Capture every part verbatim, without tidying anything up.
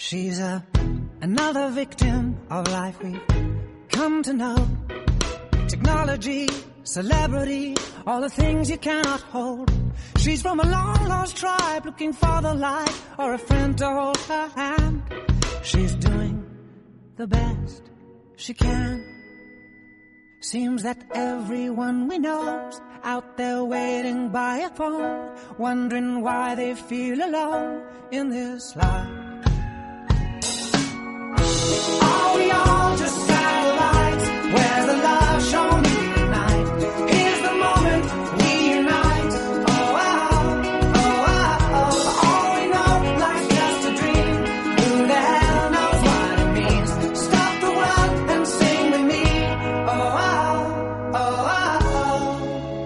She's a, another victim of life we've come to know. Technology, celebrity, all the things you cannot hold. She's from a long lost tribe looking for the light or a friend to hold her hand. She's doing the best she can. Seems that everyone we know's out there waiting by a phone, wondering why they feel alone in this life. Are we all just satellites? Where's the love show me tonight? Here's the moment we unite. Oh, oh, oh, oh, oh. All we know, life's just a dream. Who the hell knows what it means? Stop the world and sing with me. Oh, oh, oh,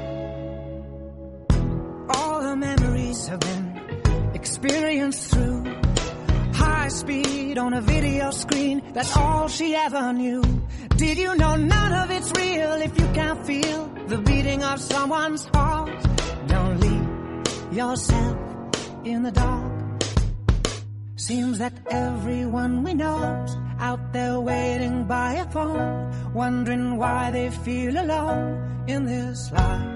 oh, oh. All the memories have been experienced through high speed on a video screen. That's all she ever knew. Did you know none of it's real if you can't feel the beating of someone's heart? Don't leave yourself in the dark. Seems that everyone we know's out there waiting by a phone, wondering why they feel alone in this life.